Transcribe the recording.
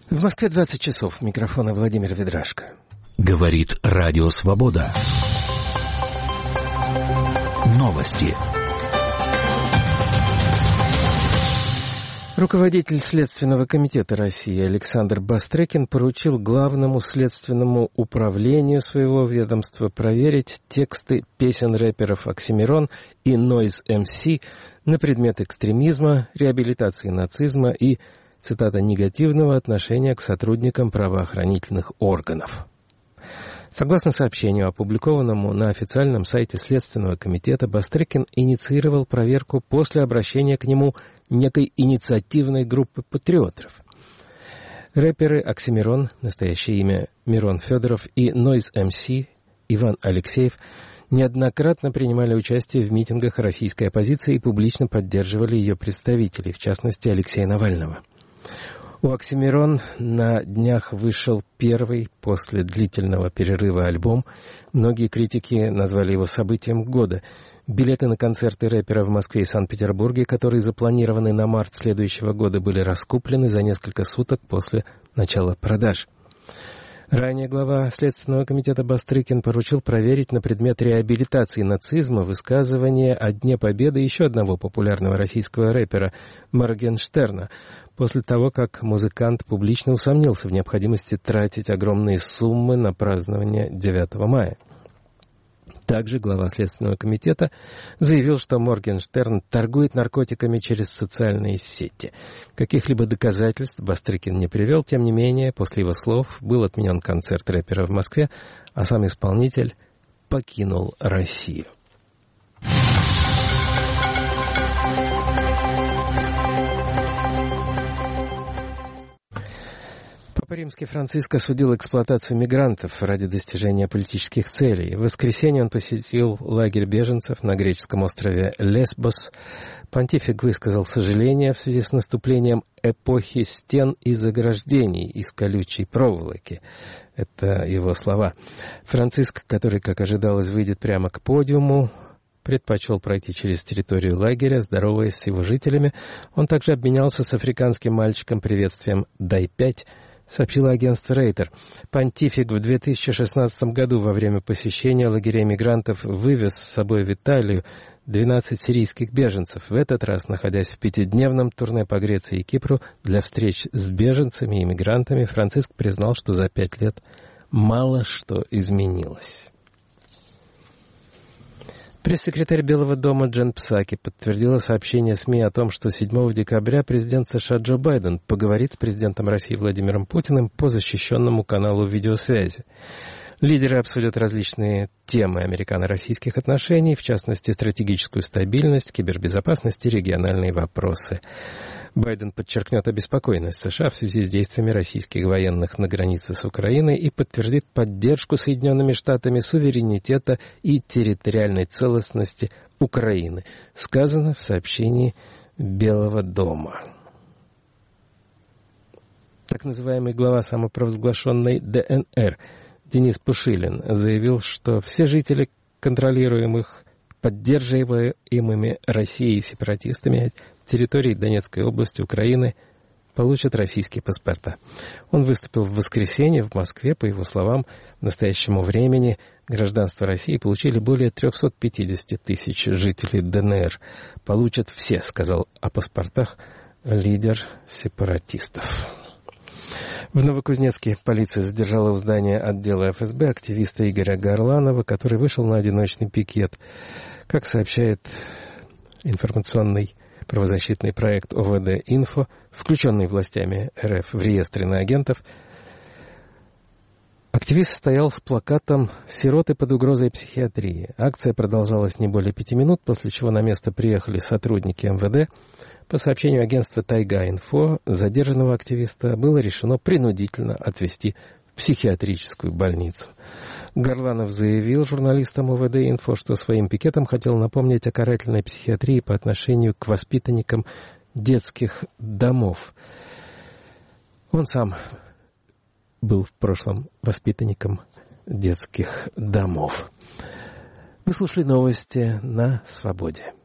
В Москве 20 часов. Микрофон Владимир Ведрашко. Говорит Радио Свобода. Новости. Руководитель Следственного комитета России Александр Бастрыкин поручил Главному следственному управлению своего ведомства проверить тексты песен рэперов «Оксимирон» и Noise MC на предмет экстремизма, реабилитации нацизма и, цитата, «негативного отношения к сотрудникам правоохранительных органов». Согласно сообщению, опубликованному на официальном сайте Следственного комитета, Бастрыкин инициировал проверку после обращения к нему некой инициативной группы патриотов. Рэперы «Оксимирон», настоящее имя Мирон Федоров, и Noise MC Иван Алексеев неоднократно принимали участие в митингах российской оппозиции и публично поддерживали ее представителей, в частности Алексея Навального. У «Оксимирон» на днях вышел первый после длительного перерыва альбом. Многие критики назвали его событием года. Билеты на концерты рэпера в Москве и Санкт-Петербурге, которые запланированы на март следующего года, были раскуплены за несколько суток после начала продаж. Ранее глава Следственного комитета Бастрыкин поручил проверить на предмет реабилитации нацизма высказывание о Дне Победы еще одного популярного российского рэпера Моргенштерна, после того, как музыкант публично усомнился в необходимости тратить огромные суммы на празднование 9 мая. Также глава Следственного комитета заявил, что Моргенштерн торгует наркотиками через социальные сети. Каких-либо доказательств Бастрыкин не привел, тем не менее, после его слов был отменен концерт рэпера в Москве, а сам исполнитель покинул Россию. Папа Римский Франциск осудил эксплуатацию мигрантов ради достижения политических целей. В воскресенье он посетил лагерь беженцев на греческом острове Лесбос. Понтифик высказал сожаление в связи с наступлением эпохи стен и заграждений из колючей проволоки. Это его слова. Франциск, который, как ожидалось, выйдет прямо к подиуму, предпочел пройти через территорию лагеря, здороваясь с его жителями. Он также обменялся с африканским мальчиком приветствием «Дай 5», сообщило агентство Рейтер. Понтифик в 2016 году во время посещения лагерей мигрантов вывез с собой в Италию 12 сирийских беженцев, в этот раз находясь в 5-дневном турне по Греции и Кипру для встреч с беженцами и мигрантами. Франциск признал, что за 5 лет мало что изменилось. Пресс-секретарь Белого дома Джен Псаки подтвердила сообщение СМИ о том, что 7 декабря президент США Джо Байден поговорит с президентом России Владимиром Путиным по защищенному каналу видеосвязи. Лидеры обсудят различные темы американо-российских отношений, в частности, стратегическую стабильность, кибербезопасность и региональные вопросы. Байден подчеркнет обеспокоенность США в связи с действиями российских военных на границе с Украиной и подтвердит поддержку Соединенными Штатами суверенитета и территориальной целостности Украины, сказано в сообщении Белого дома. Так называемый глава самопровозглашенной ДНР Денис Пушилин заявил, что все жители контролируемых, поддерживаемыми Россией сепаратистами территорий Донецкой области Украины получат российские паспорта. Он выступил в воскресенье в Москве. По его словам, в настоящему времени гражданство России получили более 350 тысяч жителей ДНР. Получат все, сказал о паспортах лидер сепаратистов. В Новокузнецке полиция задержала у здания отдела ФСБ активиста Игоря Горланова, который вышел на одиночный пикет. Как сообщает информационный правозащитный проект ОВД-Инфо, включенный властями РФ в реестр иноагентов, активист стоял с плакатом «Сироты под угрозой психиатрии». Акция продолжалась не более 5 минут, после чего на место приехали сотрудники МВД. По сообщению агентства «Тайга-Инфо», задержанного активиста было решено принудительно отвезти в психиатрическую больницу. Горланов заявил журналистам ОВД-Инфо, что своим пикетом хотел напомнить о карательной психиатрии по отношению к воспитанникам детских домов. Он сам был в прошлом воспитанником детских домов. Вы слушали новости на «Свободе».